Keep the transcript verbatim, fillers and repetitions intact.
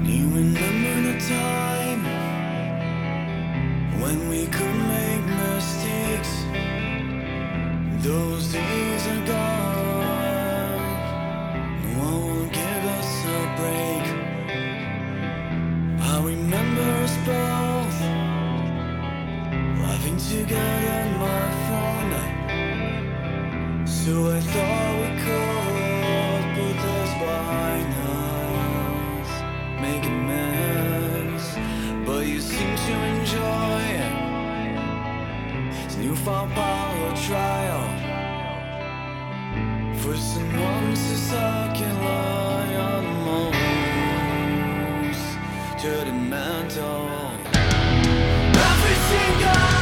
You remember the time when we could make mistakes? Those days are gone. No one will give us a break. I remember us both laughing together, my friend. So I thought we could put this behind us, make amends. But you seem to enjoy this newfound power trial for someone so second lie on the most judgmental. Every single